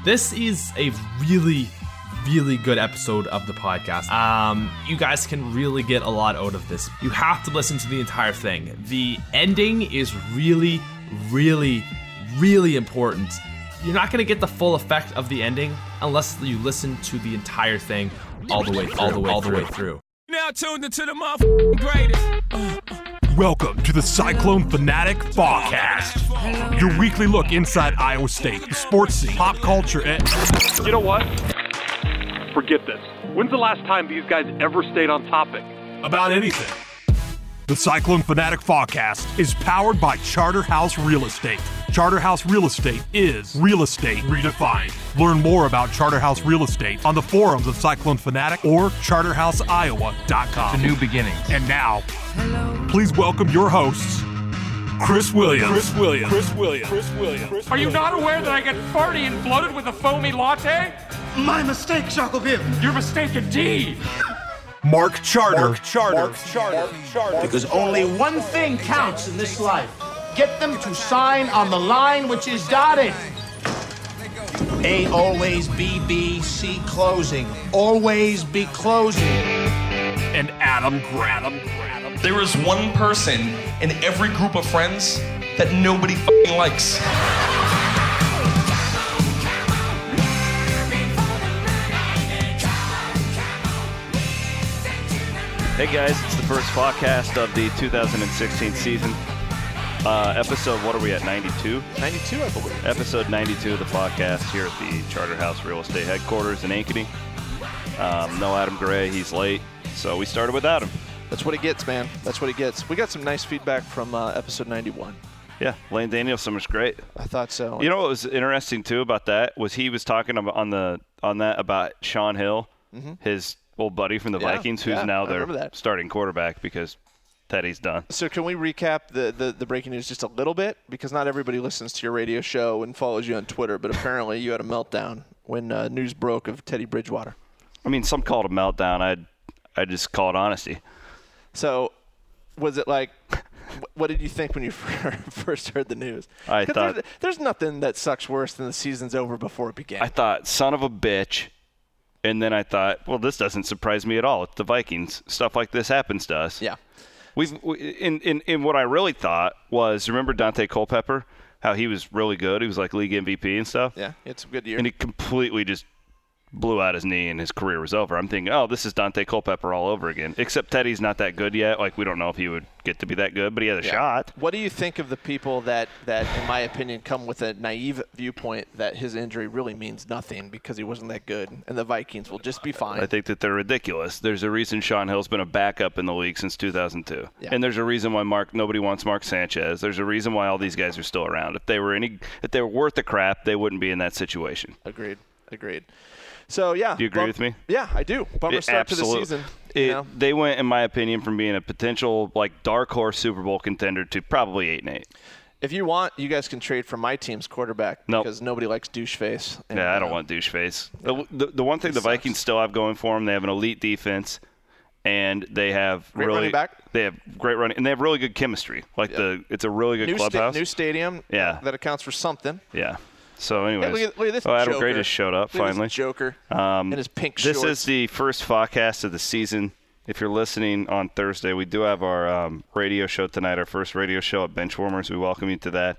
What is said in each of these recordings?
This is a really good episode of the podcast. You guys can really get a lot out of this. You have to listen to the entire thing. The ending is really important. You're not going to get the full effect of the ending unless you listen to the entire thing all the way through. Now tuned into the motherfucking greatest. Welcome to the Cyclone Fanatic Podcast, your weekly look inside Iowa State, the sports scene, pop culture, and... You know what? Forget this. When's the last time these guys ever stayed on topic? about anything. The Cyclone Fanatic Podcast is powered by Charterhouse Real Estate. Charterhouse Real Estate is real estate redefined. Learn more about Charterhouse Real Estate on the forums of Cyclone Fanatic or charterhouseiowa.com. To new beginnings. And now, please welcome your hosts, Chris Williams. Are you not aware that I get farty and bloated with a foamy latte? My mistake, Shackleville. Your mistake indeed. Mark Charter. Because only one thing counts in this life. Get them to sign on the line which is dotted. A always be B, C closing. Always be closing. And Adam Graham. There is one person in every group of friends that nobody f***ing likes. Hey guys, it's the first podcast of the 2016 season. Episode, what are we at, 92? 92, I believe. Episode 92 of the podcast here at the Charterhouse Real Estate headquarters in Ankeny. No Adam Gray, he's late, so we started with Adam. That's what he gets, man. That's what he gets. We got some nice feedback from episode 91. Yeah, Lane Danielson was great. I thought so. You know what was interesting too about that was he was talking on that about Sean Hill, his old buddy from the Vikings, who's now their starting quarterback because Teddy's done. So can we recap the breaking news just a little bit? Because not everybody listens to your radio show and follows you on Twitter, but apparently you had a meltdown when news broke of Teddy Bridgewater. I mean, some call it a meltdown. I just call it honesty. So was it like, what did you think when you first heard the news? I thought there's nothing that sucks worse than the season's over before it began. I thought, son of a bitch. And then I thought, well, this doesn't surprise me at all. It's the Vikings. Stuff like this happens to us. Yeah. In what I really thought was, remember Dante Culpepper? How he was really good. He was like league MVP and stuff. Yeah, he had some good years. And he completely just blew out his knee and his career was over. I'm thinking, oh, this is Dante Culpepper all over again. Except Teddy's not that good yet. Like, we don't know if he would get to be that good, but he has a shot. What do you think of the people that, in my opinion, come with a naive viewpoint that his injury really means nothing because he wasn't that good and the Vikings will just be fine? I think that they're ridiculous. There's a reason Sean Hill's been a backup in the league since 2002. Yeah. And there's a reason why nobody wants Mark Sanchez. There's a reason why all these guys are still around. If they were worth the crap, they wouldn't be in that situation. Agreed. So, yeah. Do you agree with me? Yeah, I do. Bummer start to the season. They went, in my opinion, from being a potential dark horse Super Bowl contender to probably 8-8. If you want, you guys can trade for my team's quarterback because nobody likes douche face. And, I don't want douche face. The one thing the Vikings still have going for them, they have an elite defense, and they have running back. They have great running, and they have really good chemistry. It's a really good clubhouse. New stadium. Yeah. That accounts for something. Yeah. So, anyways, hey, look at this Adam Joker. Gray just showed up finally. Joker in his pink shorts. This is the first podcast of the season. If you're listening on Thursday, we do have our radio show tonight, our first radio show at Benchwarmers. We welcome you to that.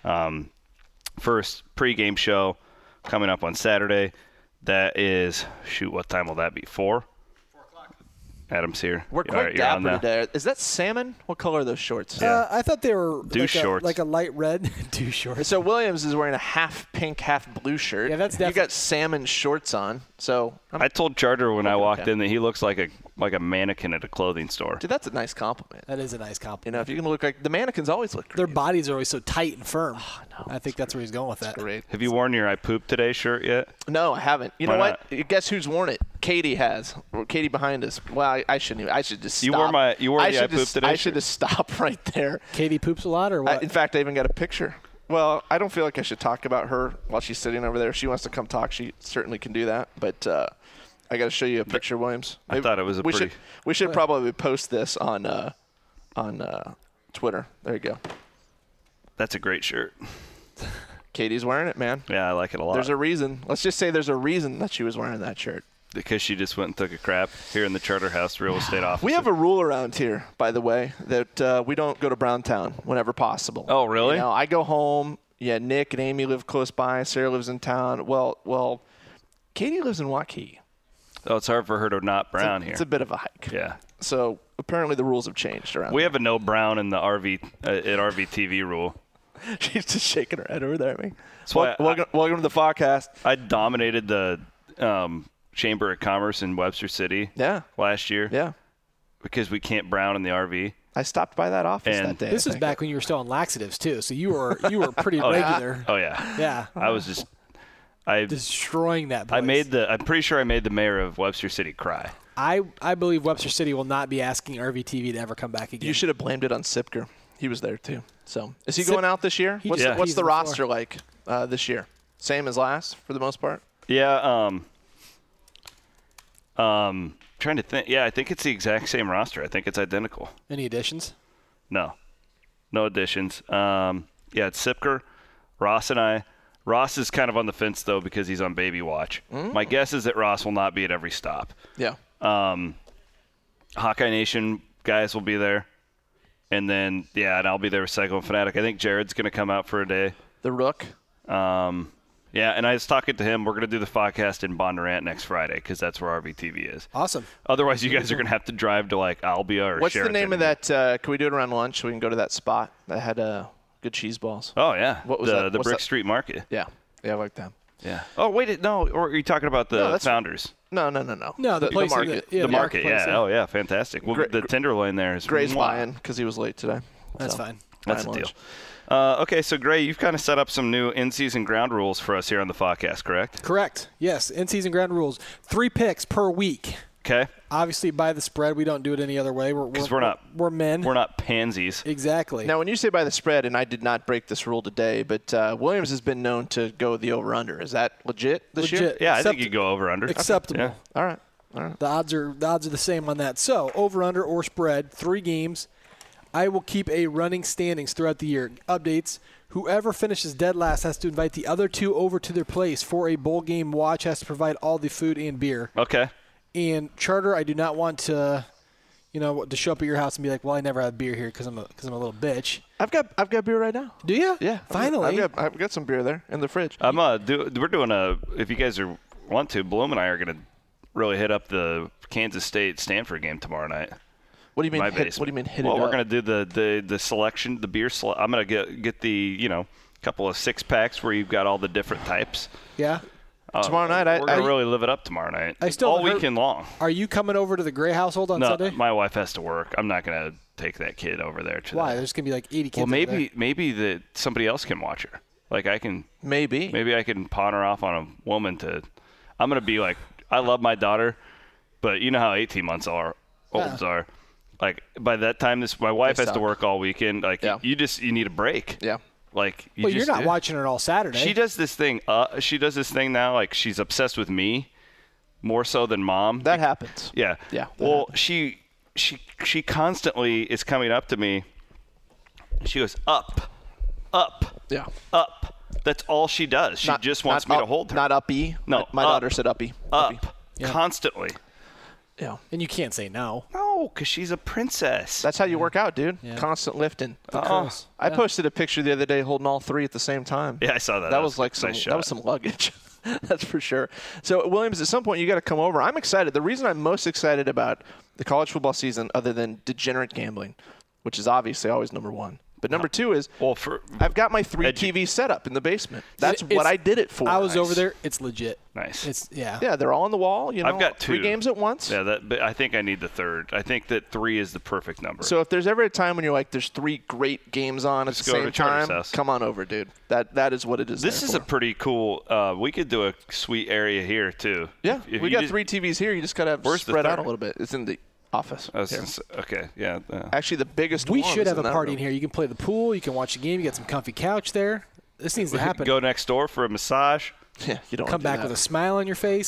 First pregame show coming up on Saturday. That is, what time will that be? 4? Adam's here. We're quite dapper today. Is that salmon? What color are those shorts? I thought they were shorts. like a light red douche shorts. So Williams is wearing a half pink, half blue shirt. Yeah, that's definitely. You got salmon shorts on. So I told Charter when I walked in that he looks like a mannequin at a clothing store. Dude, that's a nice compliment. That is a nice compliment. You know, if you can look like the mannequins always look great. Their bodies are always so tight and firm. Oh, no, I think that's where he's going with that. Great. Have you worn your I Poop Today shirt yet? No, I haven't. You Why know what? not? Guess who's worn it? Katie has. Katie behind us. Well, I shouldn't even. I should just stop. You wore the I Poop Today I should just stop right there. Katie poops a lot or what? In fact, I even got a picture. Well, I don't feel like I should talk about her while she's sitting over there. If she wants to come talk, she certainly can do that. But I got to show you a picture, Williams. I thought it was We should probably post this on Twitter. There you go. That's a great shirt. Katie's wearing it, man. Yeah, I like it a lot. There's a reason. Let's just say there's a reason that she was wearing that shirt. Because she just went and took a crap here in the Charterhouse real estate office. We have a rule around here, by the way, that we don't go to Browntown whenever possible. Oh, really? You know, I go home. Yeah, Nick and Amy live close by. Sarah lives in town. Well, Katie lives in Waukee. Oh, it's hard for her to not brown here. It's a bit of a hike. Yeah. So apparently the rules have changed around. We have a no brown in the RV at RVTV rule. She's just shaking her head over there at me. Welcome to the podcast. I dominated the Chamber of Commerce in Webster City. Last year. Yeah. Because we can't brown in the RV. I stopped by that office that day. This was back when you were still on laxatives too, so you were pretty regular. Oh yeah. Yeah. I was just destroying that place. I'm pretty sure I made the mayor of Webster City cry. I believe Webster City will not be asking RVTV to ever come back again. You should have blamed it on Sipker. He was there too. So is he going out this year? What's the roster like this year? Same as last for the most part? Yeah. Trying to think. Yeah, I think it's the exact same roster. I think it's identical. Any additions? No additions. Yeah, it's Sipker, Ross, and I. Ross is kind of on the fence though because he's on baby watch. My guess is that Ross will not be at every stop. Yeah. Hawkeye Nation guys will be there, and then and I'll be there with Cyclone Fanatic. I think Jared's going to come out for a day. The Rook. Yeah, and I was talking to him. We're going to do the podcast in Bondurant next Friday because that's where RVTV is. Awesome. Otherwise, you guys are going to have to drive to, like, Albia or What's Sheraton. the name of that? Can we do it around lunch so we can go to that spot that had good cheese balls? Oh, yeah. What was that? The Brick Street Market. Yeah. Yeah, I like that. Yeah. Oh, wait. No, or are you talking about the Founders? No. No, the place market. The market, yeah. Oh, yeah, fantastic. Well, the Tenderloin there is Gray's buying because he was late today. That's fine. That's the deal. Okay, so Gray, you've kind of set up some new in-season ground rules for us here on the podcast, correct? Correct. Yes, in-season ground rules. 3 picks per week. Okay. Obviously, by the spread, we don't do it any other way. We're men. We're not pansies. Exactly. Now, when you say by the spread, and I did not break this rule today, but Williams has been known to go the over/under. Is that legit this year? Yeah, I think you go over/under. Acceptable. Yeah. All right. The odds are the same on that. So over/under or spread, 3 games. I will keep a running standings throughout the year. Updates. Whoever finishes dead last has to invite the other 2 over to their place for a bowl game watch, has to provide all the food and beer. Okay. And Charter, I do not want to, to show up at your house and be like, well, I never had beer here because I'm a little bitch. I've got beer right now. Do you? Yeah. Finally. I've got some beer there in the fridge. We're doing if you guys want to, Bloom and I are going to really hit up the Kansas State-Stanford game tomorrow night. What do you mean? What do you mean hit it up? Well, we're going to do the selection, the beer. I'm going to get the couple of 6-packs where you've got all the different types. Yeah. Tomorrow night, we're going to really live it up tomorrow night. All weekend long. Are you coming over to the Gray household on Sunday? No, my wife has to work. I'm not going to take that kid over there. Why? There's going to be like 80 kids. Well, maybe somebody else can watch her. Like I can. Maybe I can pawn her off on a woman to. I'm going to be like, I love my daughter, but you know how 18 months olds are. Like by that time, my wife has to work all weekend. Like you need a break. Yeah. Like you're not watching her all Saturday. She does this thing. She does this thing now. Like she's obsessed with me, more so than mom. That happens. Yeah. Yeah. Well, she constantly is coming up to me. She goes up. Yeah. Up. That's all she does. She just wants me to hold her. Not uppy. No. My daughter said uppy. Up. Yeah. Constantly. Yeah. And you can't say no. No, because she's a princess. That's how you work out, dude. Yeah. Constant lifting. I posted a picture the other day holding all 3 at the same time. Yeah, I saw that. That was like some luggage. That's for sure. So, Williams, at some point you got to come over. I'm excited. The reason I'm most excited about the college football season, other than degenerate gambling, which is obviously always number 1. But number 2 is I've got my 3 TV setup in the basement. That's what I did it for. I was over there. It's legit. Nice. Yeah, they're all on the wall. I've got 2 3 games at once. Yeah, but I think I need the 3rd. I think that 3 is the perfect number. So if there's ever a time when you're like, there's 3 great games on at the same time, come on over, dude. That is what it is. This is a pretty cool. We could do a sweet area here too. Yeah, we got 3 TVs here. You just gotta have spread out a little bit. It's in the office. Okay, yeah. Actually, the biggest we one should have a party room. in here. You can play the pool. You can watch the game. You got some comfy couch there. This needs to happen. Go next door for a massage. Yeah, you don't come back with a smile on your face.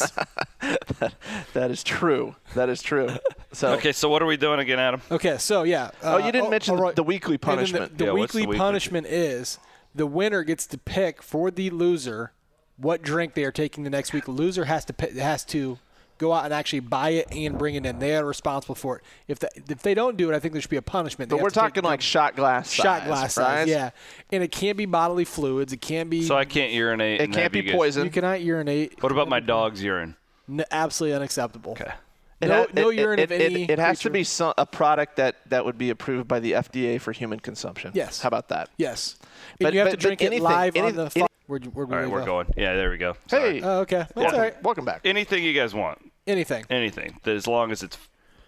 That is true. That is true. So so what are we doing again, Adam? Okay, so yeah. You didn't mention the weekly punishment. The weekly punishment is The winner gets to pick for the loser what drink they are taking the next week. The loser has to go out and actually buy it and bring it in. They are responsible for it. If they don't do it, I think there should be a punishment. But we're talking like shot glass size, yeah. And it can't be bodily fluids. It can't be. So I can't urinate. It can't be poison. You cannot urinate. What about my dog's urine? No, absolutely unacceptable. Okay. No urine of any. It has to be a product that would be approved by the FDA for human consumption. Yes. How about that? Yes. And you have to drink it live on the. All right, we're going. Yeah, there we go. Sorry. Hey. Oh, okay. That's all right. Welcome back. Anything you guys want. Anything. As long as it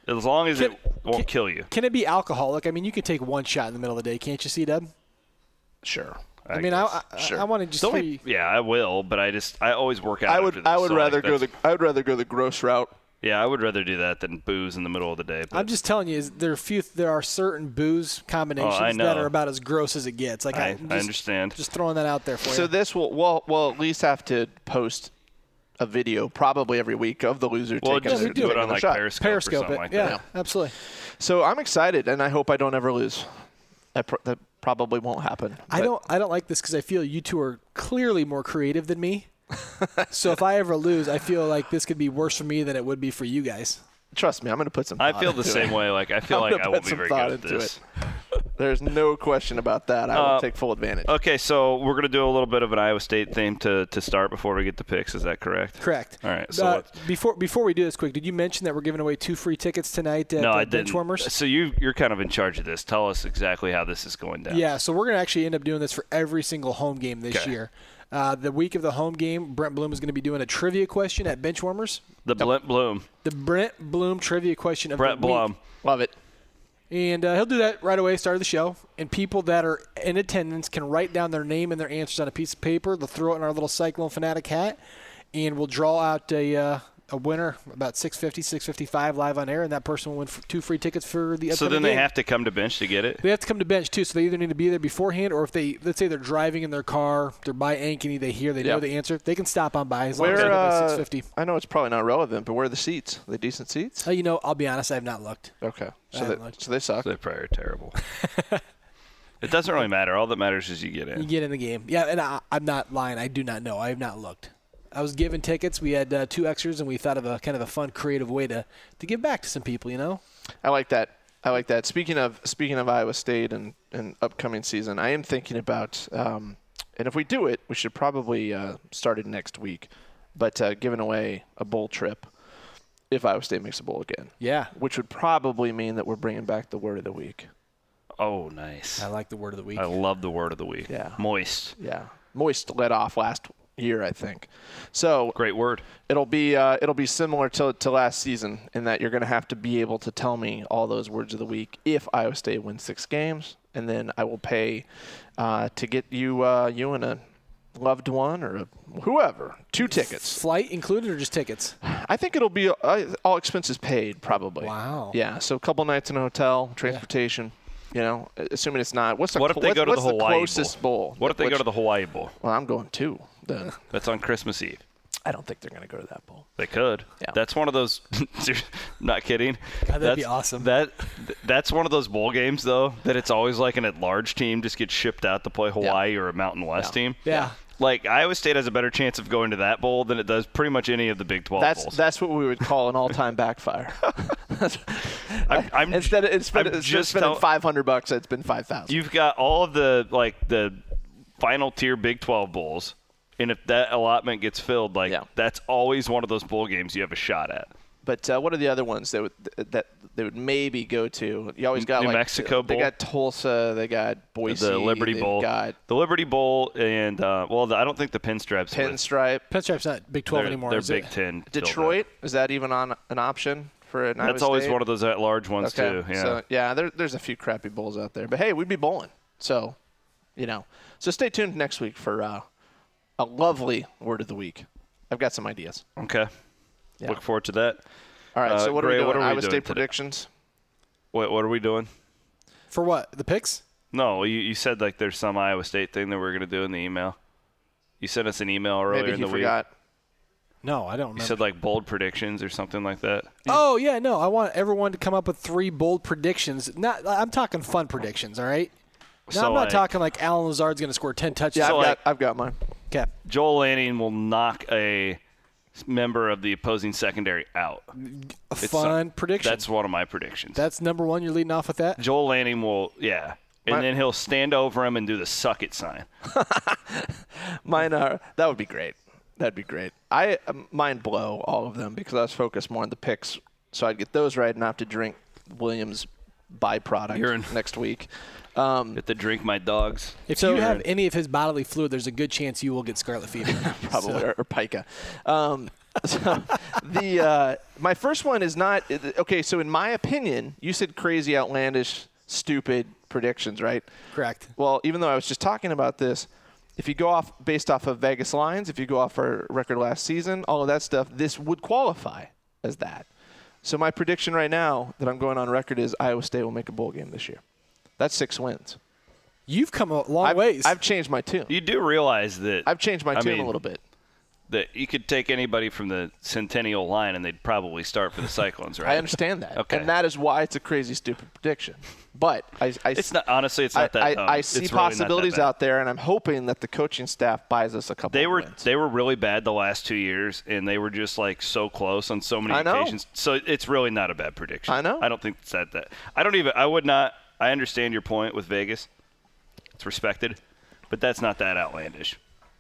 won't kill you. Can it be alcoholic? I mean, you can take one shot in the middle of the day, can't you, C-Dub? Sure. I want to just see. Yeah, I will, but I always work out. I would rather go the gross route. Yeah, I would rather do that than booze in the middle of the day. But I'm just telling you, there are certain booze combinations that are about as gross as it gets. Like I understand. Just throwing that out there for you. So this we'll at least have to post a video probably every week of the loser taking just do it on like shot. Periscope or something like that. Yeah, absolutely. So I'm excited, and I hope I don't ever lose. That probably won't happen. I don't like this because I feel you two are clearly more creative than me. So if I ever lose, I feel like this could be worse for me than it would be for you guys. Trust me, I'm going to put some thought I feel the same way. Like I feel like I won't be very good at this. There's no question about that. I will take full advantage. Okay, so we're going to do a little bit of an Iowa State theme to start before we get to picks. Is that correct? Correct. All right. So before we do this quick, did you mention that we're giving away 2 free tickets tonight at I didn't. Benchwarmers? So you're kind of in charge of this. Tell us exactly how this is going down. Yeah, so we're going to actually end up doing this for every single home game this year. The week of the home game, Brent Bloom is going to be doing a trivia question at Benchwarmers. The Brent Bloom trivia question of Brent the Blum. week. Love it. And he'll do that right away, start of the show. And people that are in attendance can write down their name and their answers on a piece of paper. They'll throw it in our little Cyclone Fanatic hat, and we'll draw out a winner about 6:50, 6:55 live on air, and that person will win 2 free tickets for the upcoming So then game. they have to come to bench to get it? They have to come to bench, too, so they either need to be there beforehand, or if let's say they're driving in their car, they're by Ankeny, they know the answer, they can stop on by as long as they're at 6:50. I know it's probably not relevant, but where are the seats? Are they decent seats? I'll be honest, I have not looked. Okay. So they suck. They probably are terrible. It doesn't really matter. All that matters is you get in. You get in the game. Yeah, and I'm not lying. I do not know. I have not looked. I was given tickets. We had 2 extras, and we thought of a kind of a fun, creative way to give back to some people, you know? I like that. Speaking of Iowa State and upcoming season, I am thinking about, and if we do it, we should probably start it next week, but giving away a bowl trip if Iowa State makes a bowl again. Yeah. Which would probably mean that we're bringing back the word of the week. Oh, nice. I like the word of the week. I love the word of the week. Yeah. Moist. Yeah. Moist led off last year, I think. So great word. It'll be similar to last season in that you're going to have to be able to tell me all those words of the week if Iowa State wins 6 games, and then I will pay to get you and a loved one or whoever 2 tickets. Flight included or just tickets? I think it'll be all expenses paid probably. Wow. Yeah. So a couple nights in a hotel, transportation. You know, assuming it's not. What if they go to the Hawaii closest bowl? What if they go to the Hawaii Bowl? Well, I'm going too. Then that's on Christmas Eve. I don't think they're going to go to that bowl. They could. Yeah. That's one of those. Not kidding. God, that'd be awesome. That's one of those bowl games though that it's always like an at-large team just gets shipped out to play Hawaii or a Mountain West team. Yeah. Like Iowa State has a better chance of going to that bowl than it does pretty much any of the Big 12 bowls. That's what we would call an all-time backfire. Instead of spending $500, it's been $5,000. You've got all of the final tier Big 12 bowls, and if that allotment gets filled, that's always one of those bowl games you have a shot at. But what are the other ones that they would maybe go to? You always got New Mexico Bowl. They got Tulsa. They got Boise. The Liberty Bowl. The Liberty Bowl, and I don't think the Pinstripes. Pinstripe's not Big 12 anymore. They're Big 10. Detroit, is that even on an option for an Iowa That's always State? one of those at-large ones too. Yeah. So there's a few crappy bowls out there, but hey, we'd be bowling. So, so stay tuned next week for a lovely word of the week. I've got some ideas. Okay. Yeah. Look forward to that. All right, so what are we doing? Iowa State today? predictions? What are we doing? For what? The picks? No, you said like there's some Iowa State thing that we're going to do in the email. You sent us an email earlier in the week. No, I don't remember. You said like bold predictions or something like that. Oh, yeah, no. I want everyone to come up with 3 bold predictions. I'm talking fun predictions, all right? No, I'm not talking like Alan Lazard's going to score 10 touchdowns. Yeah, So, I've got mine. Okay. Joel Lanning will knock a member of the opposing secondary out. Fun prediction. That's one of my predictions. That's number one. You're leading off with that? Joel Lanning will, and then he'll stand over him and do the suck it sign. Mine are that would be great. That'd be great. Mine blow all of them because I was focused more on the picks, so I'd get those right and not have to drink Williams' byproduct next week. Get to drink my dogs. If you have any of his bodily fluid, there's a good chance you will get scarlet fever. Probably, or pica. So my first one is not okay. So in my opinion, you said crazy, outlandish, stupid predictions, right? Correct. Well, even though I was just talking about this, if you go based off of Vegas lines, if you go off our record last season, all of that stuff, this would qualify as that. So my prediction right now that I'm going on record is Iowa State will make a bowl game this year. That's 6 wins. You've come a long ways. I've changed my tune. You do realize that I've changed my tune a little bit. That you could take anybody from the Centennial line and they'd probably start for the Cyclones, right? I understand that. Okay. And that is why it's a crazy, stupid prediction. But it's not honestly. It's not that dumb. I see it's really possibilities out there, and I'm hoping that the coaching staff buys us a couple. Wins. They were really bad the last 2 years, and they were just like so close on so many occasions. So it's really not a bad prediction. I know. I don't think it's that. I would not. I understand your point with Vegas. It's respected, but that's not that outlandish.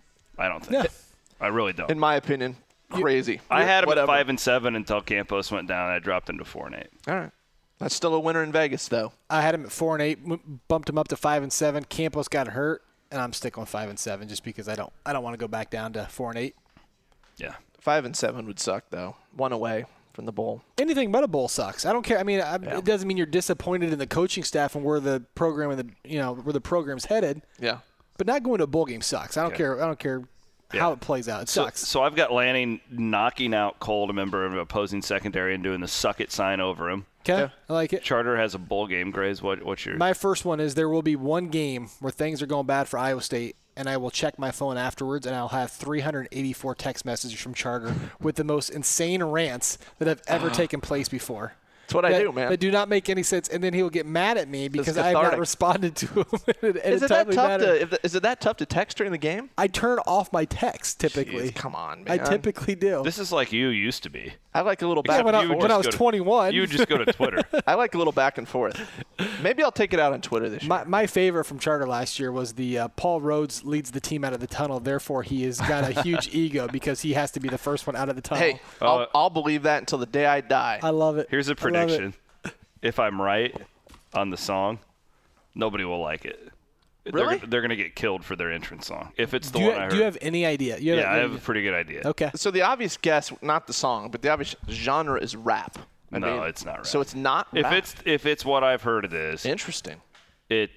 I don't think. Yeah. I really don't. In my opinion, crazy. I had him at 5-7 until Campos went down. And I dropped him to 4-8. All right. That's still a winner in Vegas, though. I had him at 4-8, bumped him up to 5-7. Campos got hurt, and I'm sticking with 5-7 just because I don't want to go back down to 4-8. Yeah. 5-7 would suck, though. One away from the bowl. Anything but a bowl sucks. I don't care. I mean, it doesn't mean you're disappointed in the coaching staff and where the program where the program's headed. Yeah. But not going to a bowl game sucks. I don't care. I don't care how it plays out. It sucks. So I've got Lanning knocking out Cole, a member of an opposing secondary, and doing the suck it sign over him. Okay, yeah. I like it. Charter has a bowl game. Grays, what's your? My first one is there will be one game where things are going bad for Iowa State, and I will check my phone afterwards, and I'll have 384 text messages from Charter with the most insane rants that have ever taken place before. That's what I do, man. That do not make any sense, and then he'll get mad at me because I have not responded to him in is a timely manner. Is it that tough to text during the game? I turn off my text typically. Jeez, come on, man. I typically do. This is like you used to be. I like a little back and forth. When I was 21. You would just go to Twitter. I like a little back and forth. Maybe I'll take it out on Twitter this year. My favorite from Charter last year was the Paul Rhodes leads the team out of the tunnel. Therefore, he has got a huge ego because he has to be the first one out of the tunnel. Hey, I'll believe that until the day I die. I love it. Here's a prediction. If I'm right on the song, nobody will like it. Really? They're going to get killed for their entrance song. If it's the one I heard. Do you have any idea? I have a pretty good idea. Okay. So the obvious guess, not the song, but the obvious genre is rap. No, it's not rap. So it's not rap? If it's what I've heard it is. Interesting. It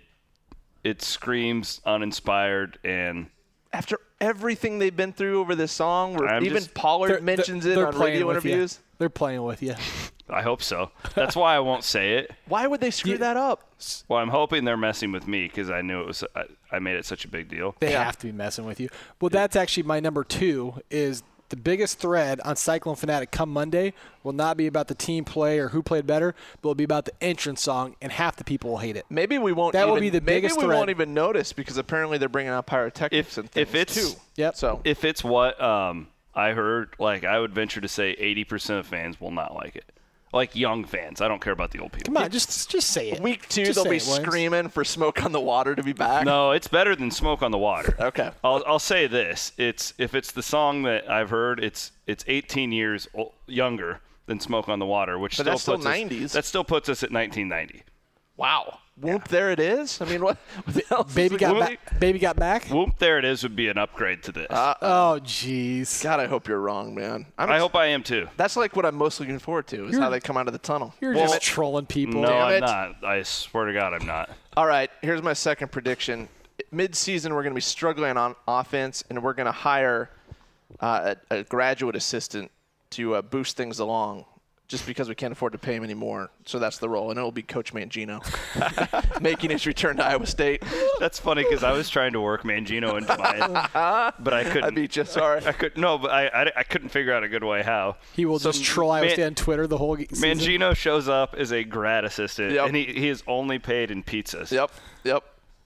screams uninspired and after everything they've been through over this song, where even Pollard mentions it on radio interviews. They're playing with you. I hope so. That's why I won't say it. Why would they screw that up? Well, I'm hoping they're messing with me because I knew it was. I made it such a big deal. They have to be messing with you. Well, that's actually my number 2 is the biggest thread on Cyclone Fanatic come Monday will not be about the team play or who played better, but it'll be about the entrance song, and half the people will hate it. Maybe we won't. That will be the biggest thread. Maybe we won't even notice because apparently they're bringing out pyrotechnics and things too. Yep. So if it's what I heard, like I would venture to say 80% of fans will not like it. Like young fans. I don't care about the old people. Come on, just say it. Week 2, just they'll be screaming for Smoke on the Water to be back. No, it's better than Smoke on the Water. Okay. I'll say this. If it's the song that I've heard, it's 18 years younger than Smoke on the Water, which but still puts 90s. That still puts us at 1990. Wow. Whoop, there it is. I mean, what else? Baby got back. Whoop, there it is would be an upgrade to this. Oh, jeez. God, I hope you're wrong, man. I hope I am too. That's like what I'm most looking forward to is how they come out of the tunnel. You're just trolling people. No, I'm not. I swear to God, I'm not. All right, here's my second prediction. Mid-season, we're going to be struggling on offense, and we're going to hire a graduate assistant to boost things along. Just because we can't afford to pay him anymore. So that's the role, and it'll be Coach Mangino making his return to Iowa State. That's funny because I was trying to work Mangino into mine, but I couldn't. I beat you, sorry. I couldn't figure out a good way how. He will just troll Iowa State on Twitter the whole season. Mangino shows up as a grad assistant, and he is only paid in pizzas. Yep.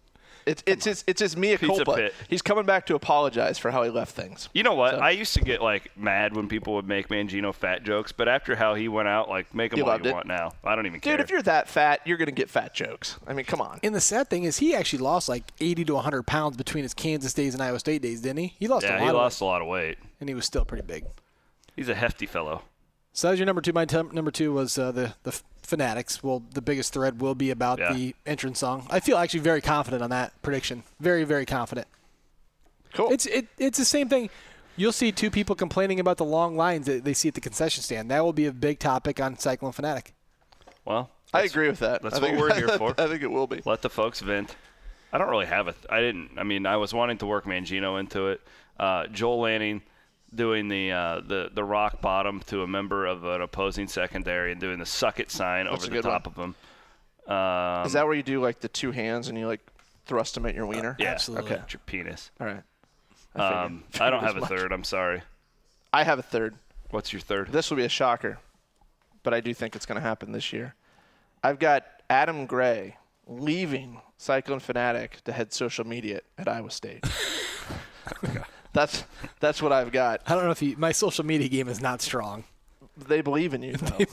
It's his mea Pizza culpa. Pit. He's coming back to apologize for how he left things. You know what? So- I used to get mad when people would make Mangino fat jokes, but after how he went out, make them You what loved you it? want now. I don't even care. Dude, if you're that fat, you're going to get fat jokes. I mean, come on. And the sad thing is he actually lost 80 to 100 pounds between his Kansas days and Iowa State days, didn't he? He lost a lot he of lost weight, a lot of weight. and he was still pretty big. He's a hefty fellow. So that was your number 2. My number 2 was the Fanatics. Well, the biggest thread will be about the entrance song. I feel actually very confident on that prediction. Very, very confident. Cool. It's the same thing. You'll see 2 people complaining about the long lines that they see at the concession stand. That will be a big topic on Cyclone Fanatic. Well, I agree with that. That's what we're here for. I think it will be. Let the folks vent. I don't really have I was wanting to work Mangino into it. Joel Lanning doing the rock bottom to a member of an opposing secondary and doing the suck it sign over the top of him. Is that where you do the 2 hands and you thrust them at your wiener? Yeah, absolutely. Okay. Your penis. All right. I don't have a third. I'm sorry. I have a third. What's your third? This will be a shocker, but I do think it's going to happen this year. I've got Adam Gray leaving Cyclone Fanatic to head social media at Iowa State. That's what I've got. I don't know if my social media game is not strong. They believe in you, though.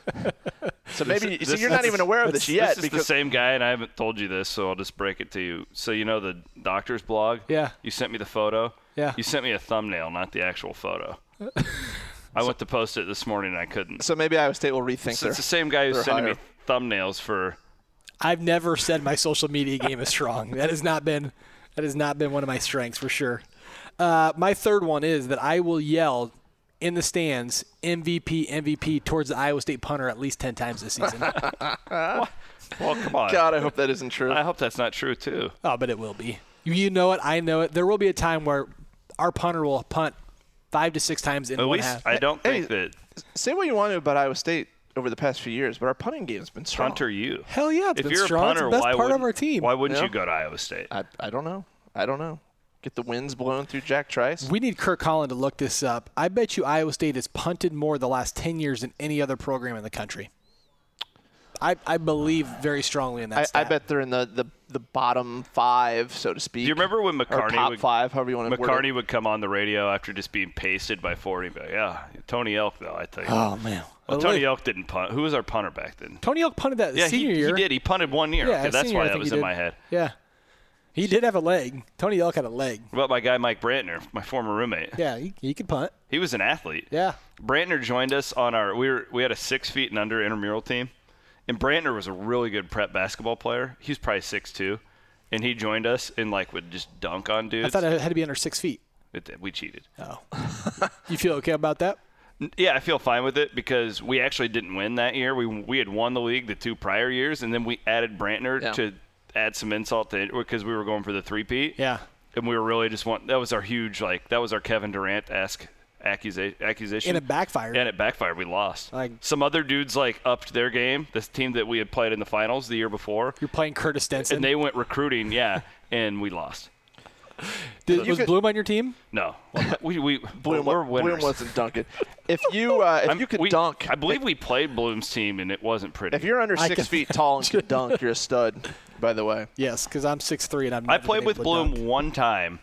So maybe you're not even aware of this yet. This is the same guy, and I haven't told you this, so I'll just break it to you. So you know the doctor's blog? Yeah. You sent me the photo? Yeah. You sent me a thumbnail, not the actual photo. I went to post it this morning, and I couldn't. So maybe Iowa State will rethink It's the same guy who's sending hire. me thumbnails for. I've never said my social media game is strong. That has not been one of my strengths for sure. My third one is that I will yell in the stands, MVP, MVP towards the Iowa State punter at least 10 times this season. Well, come on. God, I hope that isn't true. I hope that's not true, too. Oh, but it will be. You know it. I know it. There will be a time where our punter will punt 5 to 6 times in At one least half. I don't think that. Say what you want to about Iowa State over the past few years, but our punting game has been strong. Punter you. Hell yeah, it's If been you're strong. a punter, it's the best why part of wouldn't- our team. Why wouldn't Yeah. you go to Iowa State? I don't know. Get the winds blowing through Jack Trice. We need Kirk Holland to look this up. I bet you Iowa State has punted more the last 10 years than any other program in the country. I believe very strongly in that I stat. bet they're in the bottom 5, so to speak. Do you remember when or McCartney top would 5, however you want to word McCartney it? would come on the radio after just being pasted by 40 and be like, yeah, Tony Elk, though, I tell you. Oh, man. Well, Tony Elk didn't punt. Who was our punter back then? Tony Elk punted that senior year. He did. He punted 1 year. Yeah, Okay, that's senior why year, I that think was he in did. my head. Yeah. He did have a leg. Tony Elk had a leg. What about my guy Mike Brantner, my former roommate? Yeah, he could punt. He was an athlete. Yeah. Brantner joined us on we had a 6 feet and under intramural team, and Brantner was a really good prep basketball player. He was probably 6'2", and he joined us and would just dunk on dudes. I thought it had to be under 6 feet. We cheated. Oh. You feel okay about that? Yeah, I feel fine with it because we actually didn't win that year. We had won the league the 2 prior years, and then we added Brantner to add some insult to it because we were going for the 3-peat. Yeah. And we were really just that was our huge, that was our Kevin Durant-esque accusation. And it backfired. And it backfired. We lost. Some other dudes, upped their game. This team that we had played in the finals the year before. You're playing Curtis Stenson. And they went recruiting, and we lost. Was Bloom on your team? No. Bloom we're winners. Bloom wasn't dunking. If you could dunk. I believe we played Bloom's team, and it wasn't pretty. If you're under 6 feet tall and can dunk, you're a stud, by the way. Yes, because I'm 6'3", and I played with Bloom one time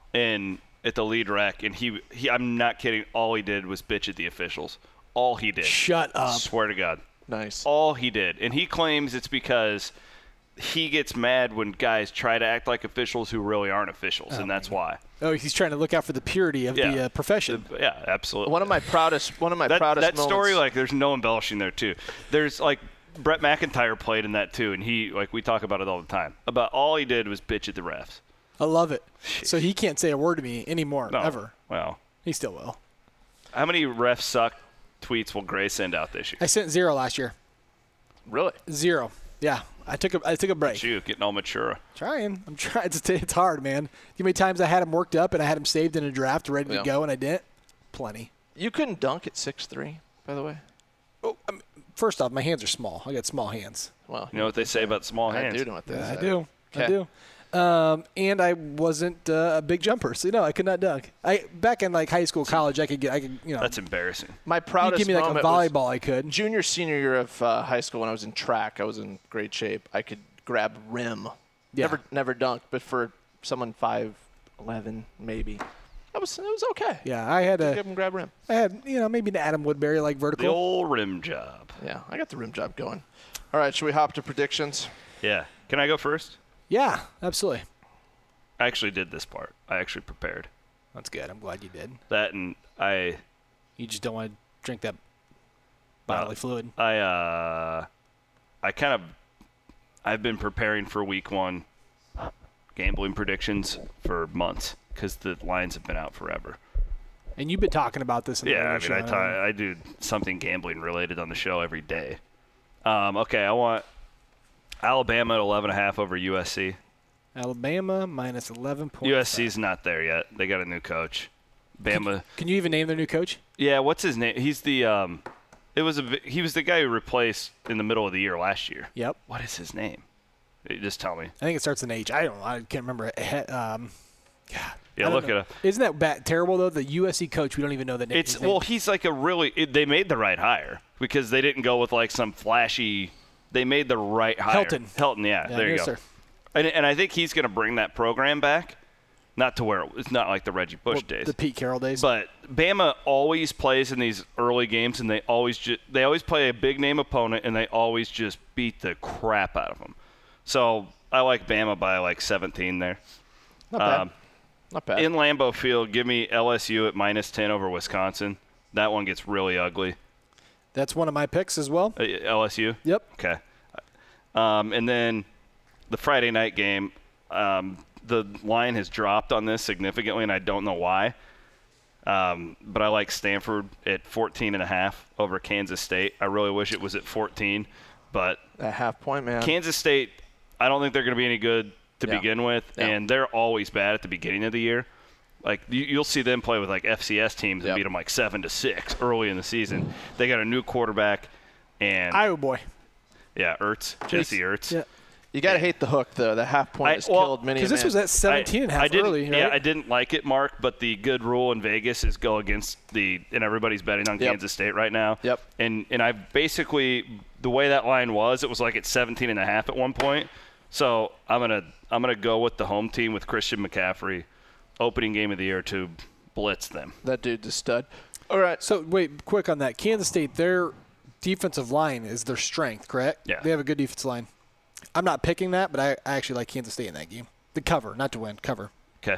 at the lead rec, and he I'm not kidding, all he did was bitch at the officials. All he did. Shut up. Swear to God. Nice. All he did. And he claims it's because he gets mad when guys try to act like officials who really aren't officials, and that's why. Oh, he's trying to look out for the purity of the profession. Yeah, absolutely. One of my proudest that moments. story, there's no embellishing there, too. There's, Brett McIntyre played in that, too, and he, we talk about it all the time. About all he did was bitch at the refs. I love it. So he can't say a word to me anymore, ever. Well. He still will. How many refs suck tweets will Gray send out this year? I sent 0 last year. Really? 0. Yeah. I took a break. You getting all mature. I'm trying. It's hard, man. You know how many times I had him worked up and I had him saved in a draft ready to go and I didn't? Plenty. You couldn't dunk at 6'3", by the way? Oh, first off, my hands are small. I got small hands. Well, you know what they say about small hands? I do know what they say. I do. Okay. I do. And I wasn't a big jumper, so I could not dunk. Back in high school, college, I could. That's embarrassing. My proudest you give me a moment volleyball, I could. Junior, senior year of high school when I was in track, I was in great shape. I could grab rim Yeah. Never dunked, but for someone 5'11", maybe. It was okay. Yeah, I had Give him grab rim. I had, maybe an Adam Woodbury like vertical. The old rim job. Yeah, I got the rim job going. All right, should we hop to predictions? Yeah. Can I go first? Yeah, absolutely. I actually did this part. I actually prepared. That's good. I'm glad you did. That and You just don't want to drink that bodily fluid. I've been preparing for week 1 gambling predictions for months because the lines have been out forever. And you've been talking about this in the radio show. I do something gambling related on the show every day. Okay, I want Alabama at 11.5 over USC. Alabama minus 11 points. USC's not there yet. They got a new coach. Bama. Can you even name their new coach? Yeah, what's his name? He's the he was the guy who replaced in the middle of the year last year. Yep. What is his name? Just tell me. I think it starts with an H. I don't know. I can't remember. Yeah, look it up. Isn't that terrible though? The USC coach, we don't even know the name. He's like they made the right hire because they didn't go with like some flashy. They made the right hire. Helton, yeah there you go. Sir. And I think he's going to bring that program back, not to where it's not like the Reggie Bush days, the Pete Carroll days. But Bama always plays in these early games, and they always play a big name opponent, and they always just beat the crap out of them. So I like Bama by like 17 there. Not bad. Not bad. In Lambeau Field, give me LSU at minus 10 over Wisconsin. That one gets really ugly. That's one of my picks as well. LSU? Yep. Okay. And then the Friday night game, the line has dropped on this significantly, and I don't know why. But I like Stanford at 14.5 over Kansas State. I really wish it was at 14. But that half point, man. Kansas State, I don't think they're going to be any good to begin with, and they're always bad at the beginning of the year. Like you'll see them play with like FCS teams and beat them like 7-6 early in the season. They got a new quarterback, and Iowa boy. Yeah, Jesse Ertz. Yeah. You got to hate the hook, though. The half point has killed many. Because this was at 17.5 early, right? Yeah, I didn't like it, Mark, but the good rule in Vegas is go against and everybody's betting on Kansas State right now. Yep. And I basically, the way that line was, it was like at 17.5 at one point. So I'm gonna go with the home team with Christian McCaffrey, opening game of the year to blitz them. That dude's a stud. All right. So wait, quick on that. Kansas State, their defensive line is their strength, correct? Yeah. They have a good defensive line. I'm not picking that, but I actually like Kansas State in that game. The cover, not to win, cover. Okay.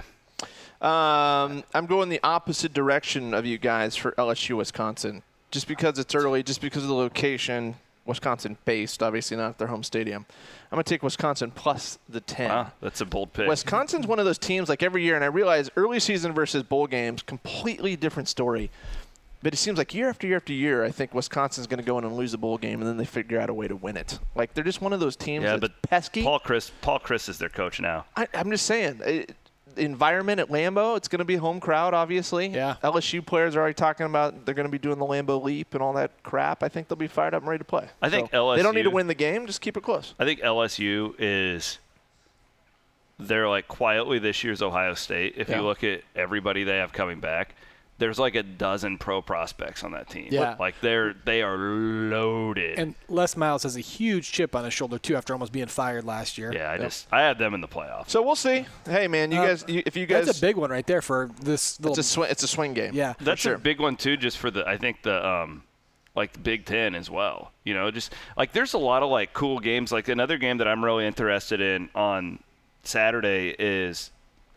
I'm going the opposite direction of you guys for LSU, Wisconsin. Just because it's early, just because of the location, Wisconsin-based, obviously not at their home stadium. I'm going to take Wisconsin plus the 10. Wow, that's a bold pick. Wisconsin's one of those teams like every year, and I realize early season versus bowl games, completely different story. But it seems like year after year after year, I think Wisconsin's going to go in and lose a bowl game, and then they figure out a way to win it. Like, they're just one of those teams that's pesky. Paul Chris is their coach now. I'm just saying, the environment at Lambeau, it's going to be a home crowd, obviously. Yeah. LSU players are already talking about they're going to be doing the Lambeau Leap and all that crap. I think they'll be fired up and ready to play. I think LSU. They don't need to win the game. Just keep it close. I think LSU is. They're like quietly this year's Ohio State. If you look at everybody they have coming back. There's like a dozen pro prospects on that team. Yeah. Like they are loaded. And Les Miles has a huge chip on his shoulder, too, after almost being fired last year. Yeah, I had them in the playoffs. So we'll see. Hey, man, if you guys. That's a big one right there for this little. It's a swing game. Yeah. That's a big one, too, just for I think the Big Ten as well. You know, just like there's a lot of like cool games. Like another game that I'm really interested in on Saturday is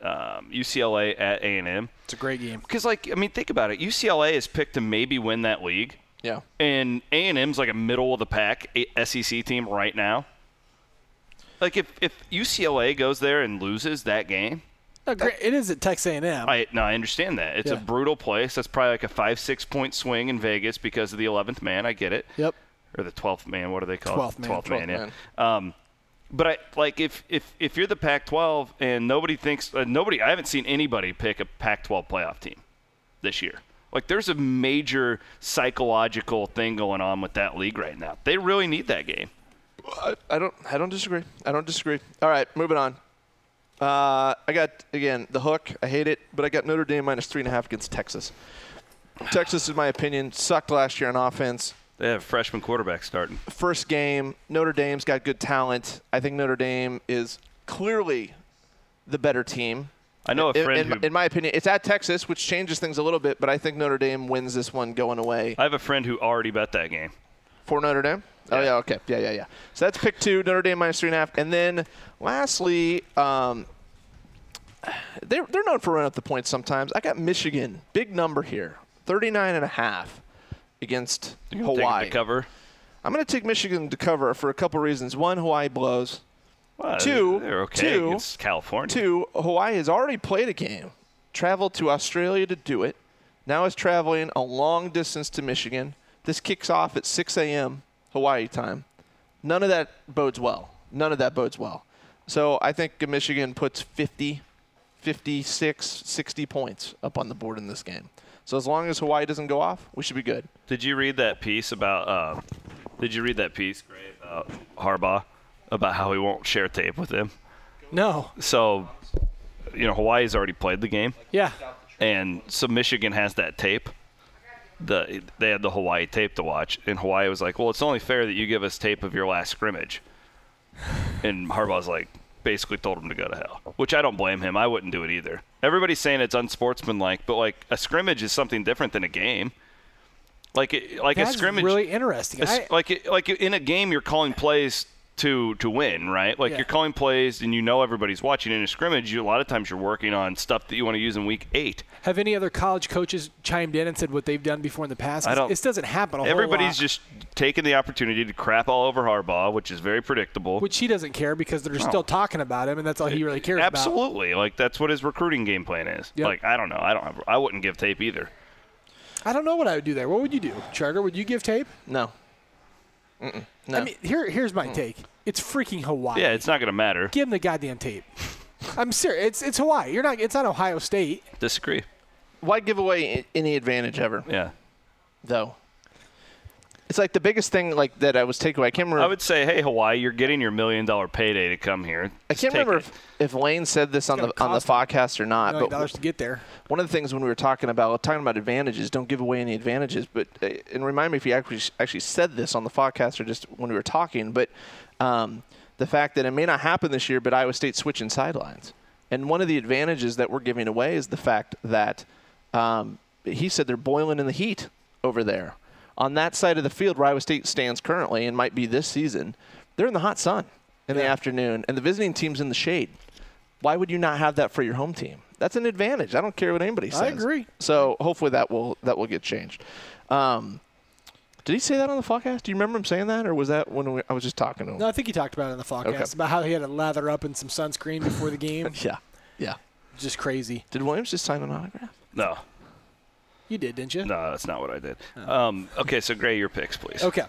UCLA at A&M. It's a great game. Because, think about it. UCLA is picked to maybe win that league. Yeah. And A&M's like a middle-of-the-pack SEC team right now. Like, if UCLA goes there and loses that game. It is at Texas A&M. I understand that. It's a brutal place. That's probably like a 5-6 point swing in Vegas because of the 11th man. I get it. Yep. Or the 12th man. What do they call 12th it? man. 12th man, yeah. But if you're the Pac-12 and nobody thinks I haven't seen anybody pick a Pac-12 playoff team this year. Like there's a major psychological thing going on with that league right now. They really need that game. I don't disagree. All right, moving on. I got again the hook. I hate it, but I got Notre Dame minus 3.5 against Texas. Texas, in my opinion, sucked last year on offense. They have a freshman quarterback starting. First game, Notre Dame's got good talent. I think Notre Dame is clearly the better team. I know a friend in my opinion, it's at Texas, which changes things a little bit, but I think Notre Dame wins this one going away. I have a friend who already bet that game. For Notre Dame? Yeah. Oh, yeah, okay. Yeah. So that's pick 2, Notre Dame minus 3.5. And then lastly, they're known for running up the points sometimes. I got Michigan, big number here, 39.5 against Hawaii. Take it to cover? I'm going to take Michigan to cover for a couple reasons. One, Hawaii blows. Well, Two, they're okay against California. 2, Hawaii has already played a game, traveled to Australia to do it, now is traveling a long distance to Michigan. This kicks off at 6 a.m. Hawaii time. None of that bodes well. So I think Michigan puts 50, 56, 60 points up on the board in this game. So as long as Hawaii doesn't go off, we should be good. Did you read that piece about Gray, about Harbaugh, about how he won't share tape with him? No. So, Hawaii's already played the game. Yeah. And so Michigan has that tape. They had the Hawaii tape to watch, and Hawaii was like, well, it's only fair that you give us tape of your last scrimmage. And Harbaugh's like, basically told him to go to hell, which I don't blame him. I wouldn't do it either. Everybody's saying it's unsportsmanlike, but like a scrimmage is something different than a game. Like a scrimmage, really interesting. Like in a game, you're calling plays to win, right? Like you're calling plays, and everybody's watching. In a scrimmage, a lot of times you're working on stuff that you want to use in week 8. Have any other college coaches chimed in and said what they've done before in the past? This doesn't happen a whole lot. Everybody's just taking the opportunity to crap all over Harbaugh, which is very predictable. Which he doesn't care because they're still talking about him, and that's all he really cares about. Absolutely. Like, that's what his recruiting game plan is. Yep. Like, I don't know. I wouldn't give tape either. I don't know what I would do there. What would you do, Charter? Would you give tape? No. No. I mean, here's my take. It's freaking Hawaii. Yeah, it's not going to matter. Give him the goddamn tape. I'm serious. It's Hawaii. It's not Ohio State. Disagree. Why give away any advantage ever? Yeah. Though. It's like the biggest thing like that I was taking away. I can't remember. I would say, hey, Hawaii, you're getting your $1 million payday to come here. I can't remember if Lane said this on the podcast or not. $1 million to get there. One of the things when we were talking about advantages, don't give away any advantages. But and remind me if he actually said this on the podcast or just when we were talking. But the fact that it may not happen this year, but Iowa State switching sidelines. And one of the advantages that we're giving away is the fact that he said they're boiling in the heat over there. On that side of the field where Iowa State stands currently and might be this season, they're in the hot sun in the afternoon, and the visiting team's in the shade. Why would you not have that for your home team? That's an advantage. I don't care what anybody says. I agree. So hopefully that will get changed. Did he say that on the podcast? Do you remember him saying that, or was that when I was just talking to him? No, I think he talked about it on the podcast, about how he had to lather up in some sunscreen before the game. Yeah. Just crazy. Did Williams just sign an autograph? No. You did, didn't you? No, that's not what I did. Okay, so Gray, your picks, please. Okay.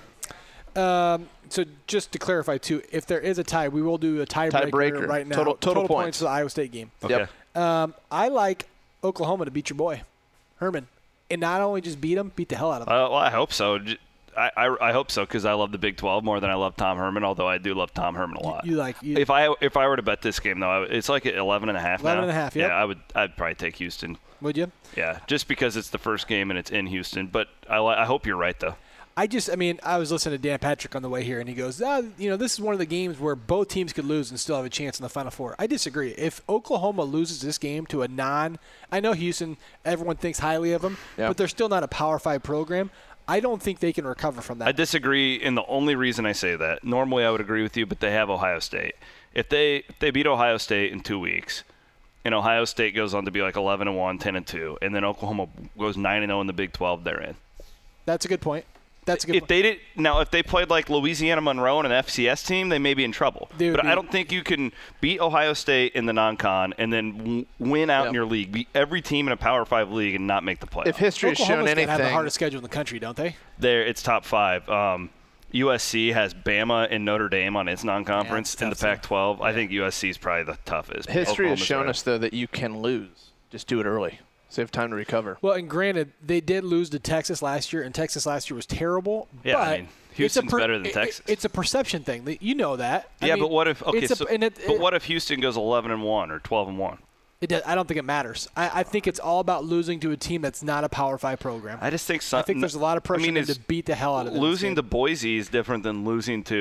So just to clarify, too, if there is a tie, we will do a tiebreaker right now. Total points for the Iowa State game. Okay. Yep. I like Oklahoma to beat your boy, Herman. And not only just beat him, beat the hell out of him. Well, I hope so. I hope so because I love the Big 12 more than I love Tom Herman, although I do love Tom Herman a lot. If I were to bet this game, though, it's like at 11.5 now. 11.5, yeah. Yeah, I'd probably take Houston. Would you? Yeah, just because it's the first game and it's in Houston. But I hope you're right, though. I was listening to Dan Patrick on the way here, and he goes, this is one of the games where both teams could lose and still have a chance in the Final Four. I disagree. If Oklahoma loses this game to I know Houston, everyone thinks highly of them, but they're still not a Power 5 program. I don't think they can recover from that. I disagree, and the only reason I say that, normally I would agree with you, but they have Ohio State. If they beat Ohio State in 2 weeks, and Ohio State goes on to be like 11-1, 10-2, and then Oklahoma goes 9-0 in the Big 12, they're in. That's a good point. If they played like Louisiana Monroe and an FCS team, they may be in trouble. But I don't think you can beat Ohio State in the non-con and then win out in your league, beat every team in a Power 5 league and not make the playoffs. If history has shown anything, have the hardest schedule in the country, don't they? It's top 5. USC has Bama and Notre Dame on its non-conference in the Pac-12. I think USC is probably the toughest. History has shown us, though, that you can lose. Just do it early. Save time to recover. Well, and granted, they did lose to Texas last year, and Texas last year was terrible. Yeah, but Houston's better than Texas. It's a perception thing. You know that. But what if what if Houston goes 11-1 or 12-1? I don't think it matters. I think it's all about losing to a team that's not a Power 5 program. I just think I think there's a lot of pressure to beat the hell out of them. Losing to Boise is different than losing to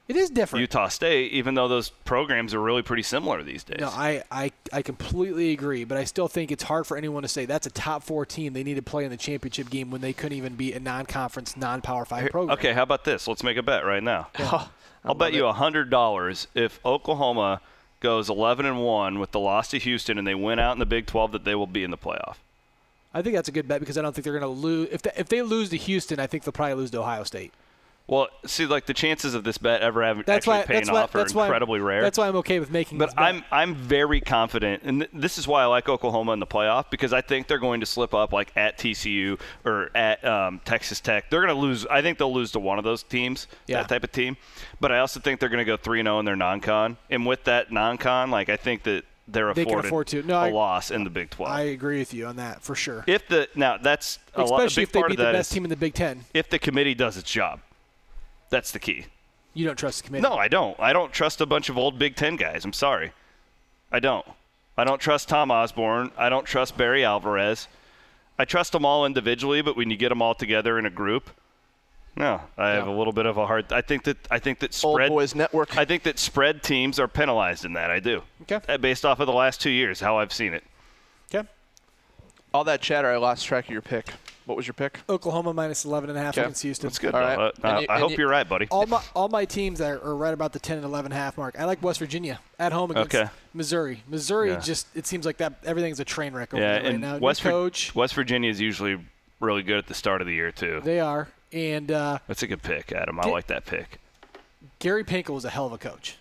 It is different. Utah State, even though those programs are really pretty similar these days. No, I completely agree, but I still think it's hard for anyone to say that's a top 4 team. They need to play in the championship game when they couldn't even beat a non-conference, non-Power 5 program. Okay, how about this? Let's make a bet right now. Yeah. I'll bet you $100 if Oklahoma goes 11-1 with the loss to Houston and they win out in the Big 12 that they will be in the playoff. I think that's a good bet because I don't think they're going to lose. If they lose to Houston, I think they'll probably lose to Ohio State. Well, see, like the chances of this bet ever actually paying off are incredibly rare. That's why I'm okay with making this bet. I'm very confident, and this is why I like Oklahoma in the playoff, because I think they're going to slip up like at TCU or at Texas Tech. They're going to lose. I think they'll lose to one of those teams, that type of team. But I also think they're going to go 3-0 in their non-con. And with that non-con, like I think that they can afford to. A loss in the Big 12. I agree with you on that for sure. That's especially if they beat the best is team in the Big 10. If the committee does its job. That's the key. You don't trust the committee? No, I don't. I don't trust a bunch of old Big Ten guys. I'm sorry. I don't. I don't trust Tom Osborne. I don't trust Barry Alvarez. I trust them all individually, but when you get them all together in a group, no, I have a little bit of a hard. I think that spread Old Boys Network. I think that spread teams are penalized in that. I do. Okay. Based off of the last 2 years, how I've seen it. Okay. All that chatter, I lost track of your pick. What was your pick? Oklahoma minus 11.5 against Houston. That's good. All right. I hope you're right, buddy. All my teams are right about the 10 and 11.5 mark. I like West Virginia at home against Missouri. Missouri just it seems like that everything's a train wreck over there right now. West Virginia is usually really good at the start of the year too. They are, and that's a good pick, Adam. I like that pick. Gary Pinkel was a hell of a coach.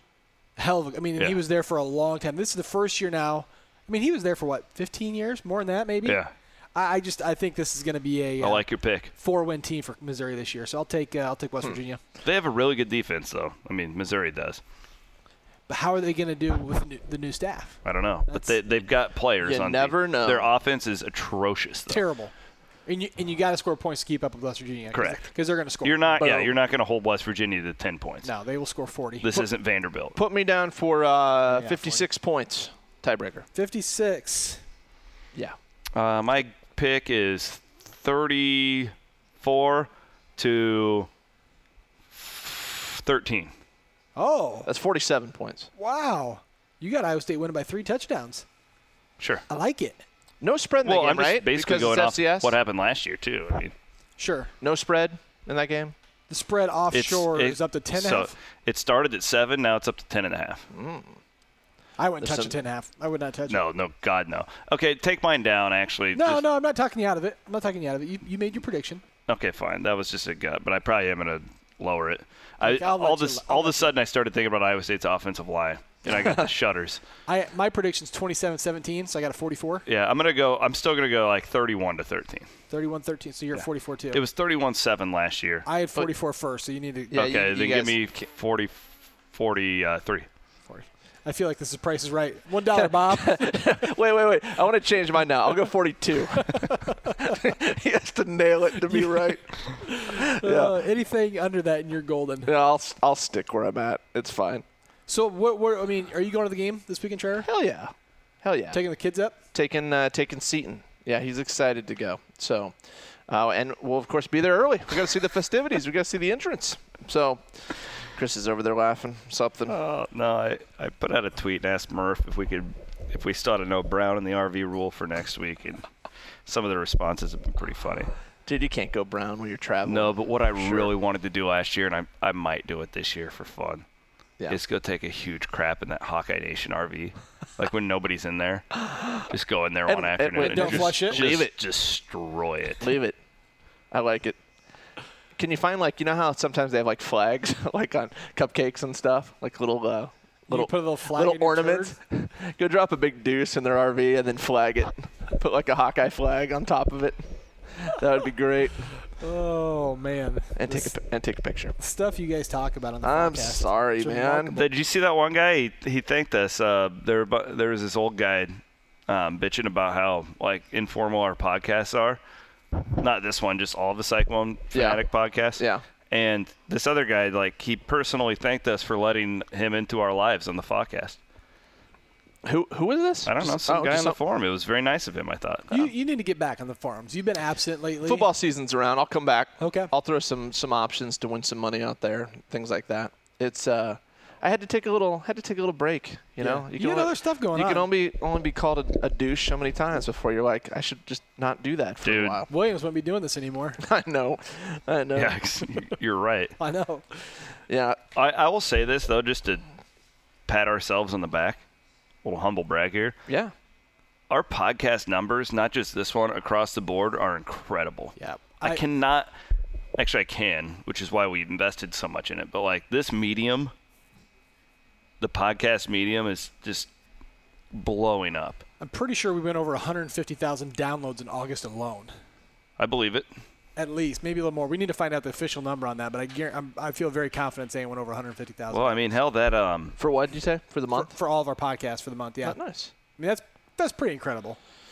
He was there for a long time. This is the first year now. I mean, he was there for what, 15 years, more than that, maybe. Yeah. I think this is going to be I like your pick. 4-win team for Missouri this year. So I'll take West Virginia. They have a really good defense, though. I mean, Missouri does. But how are they going to do with the new staff? I don't know. But they've got players you on never team. know. Their offense is atrocious, though. Terrible. And you got to score points to keep up with West Virginia. Correct. Because they're going to score. You're not going to hold West Virginia to 10 points. No, they will score 40. This isn't Vanderbilt. Put me down for 56 points. Tiebreaker. 56. Yeah. My pick is 34 to 13. Oh. That's 47 points. Wow. You got Iowa State winning by 3 touchdowns. Sure. I like it. No spread in that game, I'm just right? basically because going off FCS? what happened last year, too. I mean, sure. No spread in that game? The spread offshore is up to 10.5. So it started at 7, now it's up to 10.5. I wouldn't touch a 10.5. I would not touch it. No, God, no. Okay, take mine down, actually. No, I'm not talking you out of it. You made your prediction. Okay, fine. That was just a gut, but I probably am going to lower it. All of a sudden, I started thinking about Iowa State's offensive line, and I got the shudders. My prediction's 27-17, so I got a 44. Yeah, I'm still going to go like 31 to 13. 31-13, so you're at 44 too. It was 31-7 last year. I had 44 first, so you need to. Yeah, okay, then give me 43. 40. I feel like this is Price is Right. $1, Bob. Wait. I want to change mine now. I'll go 42. He has to nail it to be right. Anything under that, and you're golden. Yeah, I'll stick where I'm at. It's fine. So, are you going to the game this weekend, Trevor? Hell yeah. Taking the kids up? Taking Seton. Yeah, he's excited to go. So, and we'll, of course, be there early. We got to see the festivities. We got to see the entrance. So, Chris is over there laughing something. Oh, no, I put out a tweet and asked Murph if we still had to know Brown in the RV rule for next week, and some of the responses have been pretty funny. Dude, you can't go Brown when you're traveling. No, but what I really wanted to do last year, and I might do it this year for fun, is go take a huge crap in that Hawkeye Nation RV. Like when nobody's in there. Just go in there one afternoon and flush it. Leave it. Destroy it. Leave it. I like it. Can you find, like, you know how sometimes they have, like, flags, like on cupcakes and stuff? Like little put a little flag in ornaments. Go drop a big deuce in their RV and then flag it. Put, like, a Hawkeye flag on top of it. That would be great. Oh, man. And take a picture. Stuff you guys talk about on the podcast. I'm sorry, man. Remarkable. Did you see that one guy? He thanked us. There was this old guy bitching about how, like, informal our podcasts are. Not this one, just all the Cyclone Fanatic podcasts. Yeah. And this other guy, like, he personally thanked us for letting him into our lives on the podcast. Who is this? I don't know. Some guy on the forum. It was very nice of him, I thought. You need to get back on the forums. You've been absent lately. Football season's around. I'll come back. Okay. I'll throw some options to win some money out there, things like that. It's I had to take a little break. You know, you had other stuff going on. You can only be called a douche so many times before you're like, I should just not do that for a while. Williams won't be doing this anymore. I know. Yeah, you're right. I know. Yeah. I will say this though, just to pat ourselves on the back, a little humble brag here. Yeah. Our podcast numbers, not just this one, across the board, are incredible. Yeah. I cannot. Actually, I can, which is why we invested so much in it. But like this medium. The podcast medium is just blowing up. I'm pretty sure we went over 150,000 downloads in August alone. I believe it. At least, maybe a little more. We need to find out the official number on that, but I feel very confident saying it went over 150,000. Well, I mean, hell, that for what did you say? For the month? For all of our podcasts for the month, yeah. Oh, nice. I mean, that's pretty incredible.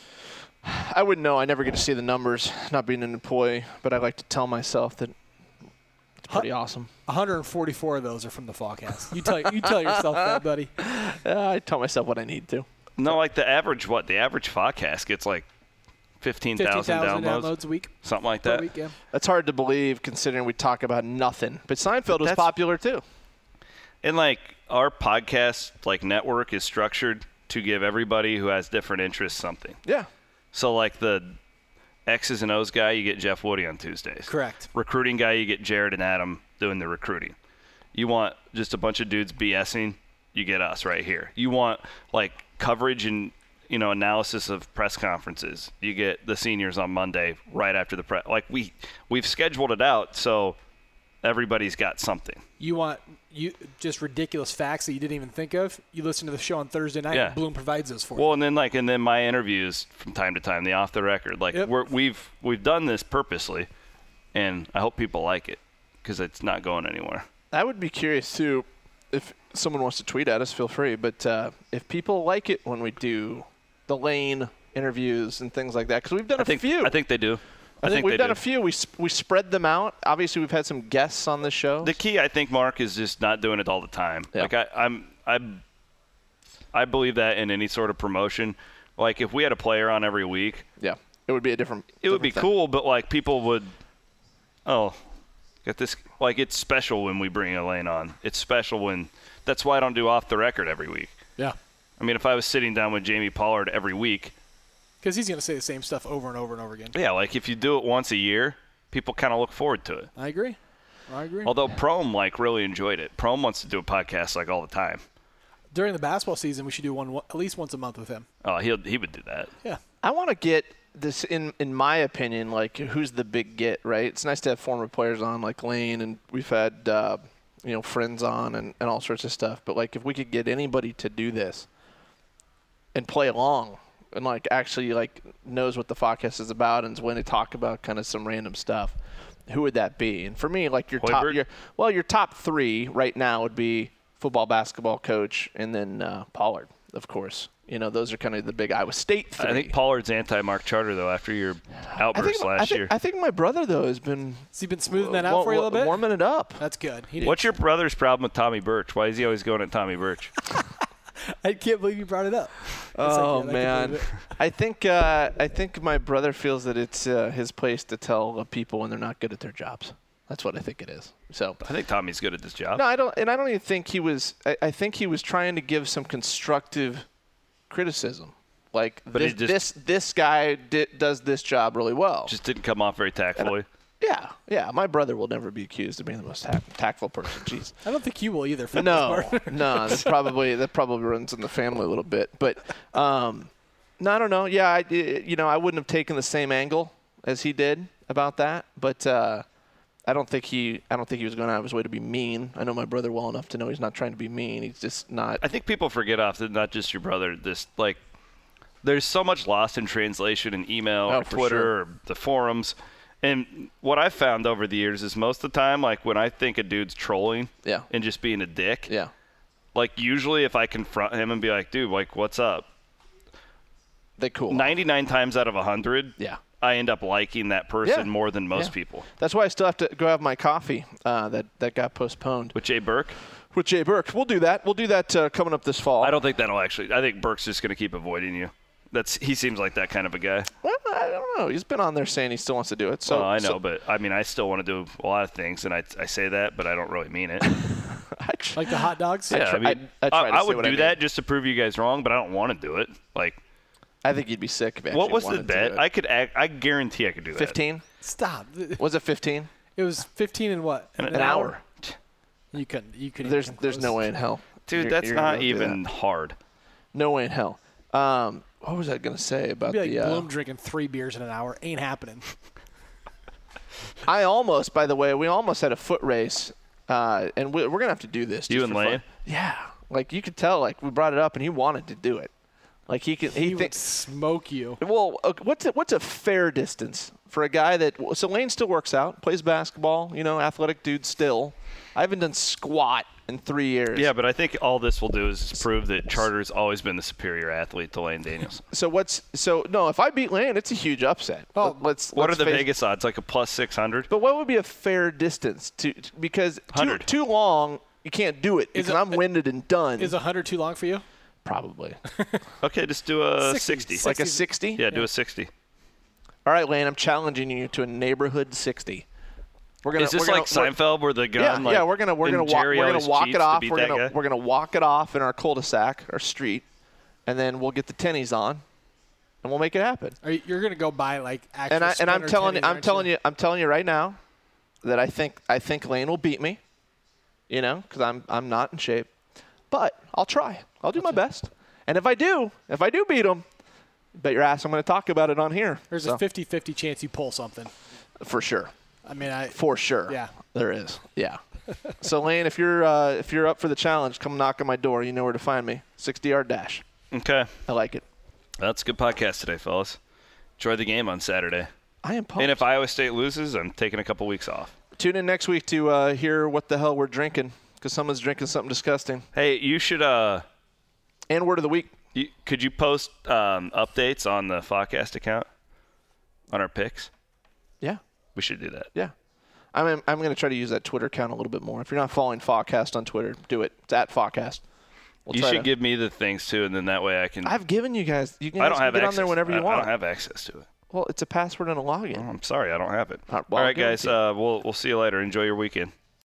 I wouldn't know. I never get to see the numbers, not being an employee, but I like to tell myself that it's pretty awesome. 144 of those are from the Fallcast. You tell yourself that, buddy. I tell myself what I need to. No, like the average Fallcast gets like 15,000 downloads a week. Something like that. Week, yeah. That's hard to believe considering we talk about nothing. But Seinfeld was popular too. And like our podcast like network is structured to give everybody who has different interests something. Yeah. So like the X's and O's guy, you get Jeff Woody on Tuesdays. Correct. Recruiting guy, you get Jared and Adam doing the recruiting. You want just a bunch of dudes BSing, you get us right here. You want like coverage and analysis of press conferences, you get the seniors on Monday right after the press. Like we've scheduled it out so everybody's got something. You want just ridiculous facts that you didn't even think of. You listen to the show on Thursday night, and Bloom provides those for you. Well, and then my interviews from time to time, the off the record. Like we've done this purposely, and I hope people like it because it's not going anywhere. I would be curious too, if someone wants to tweet at us, feel free. But if people like it when we do the Lane interviews and things like that, because we've done a few. I think they do. I think we've done a few. We spread them out. Obviously, we've had some guests on this show. The key, I think, Mark, is just not doing it all the time. Yeah. Like I believe that in any sort of promotion. Like if we had a player on every week, yeah, it would be a different. It would be thing. cool, but like people would, get this. Like it's special when we bring Elaine on. It's special when. That's why I don't do off the record every week. Yeah. I mean, if I was sitting down with Jamie Pollard every week. Because he's going to say the same stuff over and over and over again. Yeah, like if you do it once a year, people kind of look forward to it. I agree. Although Prohm really enjoyed it. Prohm wants to do a podcast like all the time. During the basketball season, we should do one at least once a month with him. Oh, he would do that. Yeah. I want to get this in my opinion, like who's the big get, right? It's nice to have former players on like Lane, and we've had friends on and all sorts of stuff. But like if we could get anybody to do this and play along. And like actually like knows what the podcast is about and is when to talk about kind of some random stuff, who would that be? And for me, like your top three right now would be football, basketball coach, and then Pollard, of course. Those are kind of the big Iowa State three. I think Pollard's anti-Mark Charter though after your outburst last year. I think my brother though has been smoothing that out for you a little bit, warming it up. That's good. What's your brother's problem with Tommy Birch? Why is he always going at Tommy Birch? I can't believe you brought it up. Oh man, I think my brother feels that it's his place to tell people when they're not good at their jobs. That's what I think it is. So I think Tommy's good at this job. No, I don't even think he was. I think he was trying to give some constructive criticism. Like this guy does this job really well. Just didn't come off very tactfully. Yeah. My brother will never be accused of being the most tactful person. Jeez. I don't think you will either. For no. That probably runs in the family a little bit. But no, I don't know. Yeah, I wouldn't have taken the same angle as he did about that. But I don't think he was going out of his way to be mean. I know my brother well enough to know he's not trying to be mean. He's just not. I think people forget often, not just your brother. There's so much lost in translation in email or Twitter or the forums. And what I've found over the years is most of the time, like when I think a dude's trolling and just being a dick, like usually if I confront him and be like, dude, like, what's up? They cool. 99 times out of 100, I end up liking that person more than most people. That's why I still have to go have my coffee that got postponed. With Jay Burke? With Jay Burke. We'll do that. We'll do that coming up this fall. I don't think that'll actually – I think Burke's just going to keep avoiding you. He seems like that kind of a guy. Well, I don't know. He's been on there saying he still wants to do it. So I know, but I mean, I still want to do a lot of things, and I say that, but I don't really mean it. Like the hot dogs? Yeah, I mean, I I would do that just to prove you guys wrong, but I don't want to do it. Like, I think you'd be sick if you what was the wanted to bet? do it. I guarantee I could do that. 15? Stop. Was it 15? It was 15 in what? An hour. You couldn't. There's no way in hell. Dude, that's not even hard. No way in hell. What was I going to say about It'd be like the Bloom drinking 3 beers in an hour. Ain't happening. I almost, by the way, we almost had a foot race, and we're going to have to do this. You and Lane? Yeah. Like, you could tell, like, we brought it up, and he wanted to do it. Like, he would smoke you. Well, what's a fair distance for a guy that – so Lane still works out, plays basketball, athletic dude still. I haven't done squat in 3 years. Yeah, but I think all this will do is prove that Charter's always been the superior athlete to Lane Daniels. No, if I beat Lane, it's a huge upset. Oh, what are the Vegas odds? Like a plus 600? But what would be a fair distance because too long, you can't do it because I'm winded and done. Is 100 too long for you? Probably. Okay, just do a 60. Like a 60? Yeah, do a 60. All right, Lane, I'm challenging you to a neighborhood 60. Is this like Seinfeld where the gun? Yeah, we're gonna walk it off. We're gonna walk it off in our cul-de-sac, our street, and then we'll get the tennies on, and we'll make it happen. You're gonna go buy like actual and I'm telling you right now that I think Lane will beat me, because I'm not in shape, but I'll try. I'll do my best, and if I do beat him, bet your ass I'm gonna talk about it on here. There's a 50-50 chance you pull something. For sure. I mean, for sure. Yeah, there is. Yeah. So Lane, if you're up for the challenge, come knock on my door. You know where to find me. 60-yard dash. Okay. I like it. That's a good podcast today, fellas. Enjoy the game on Saturday. I am pumped. And if Iowa State loses, I'm taking a couple weeks off. Tune in next week to hear what the hell we're drinking, because someone's drinking something disgusting. Hey, you should. And word of the week. Could you post updates on the Fawcast account on our picks? Yeah. We should do that. Yeah. I'm going to try to use that Twitter account a little bit more. If you're not following Fawcast on Twitter, do it. It's at Fawcast. You should give me the things, too, and then that way I can – I've given you guys – you can get on there whenever you want. I don't have access to it. Well, it's a password and a login. Oh, I'm sorry. I don't have it. All right, guys. We'll see you later. Enjoy your weekend.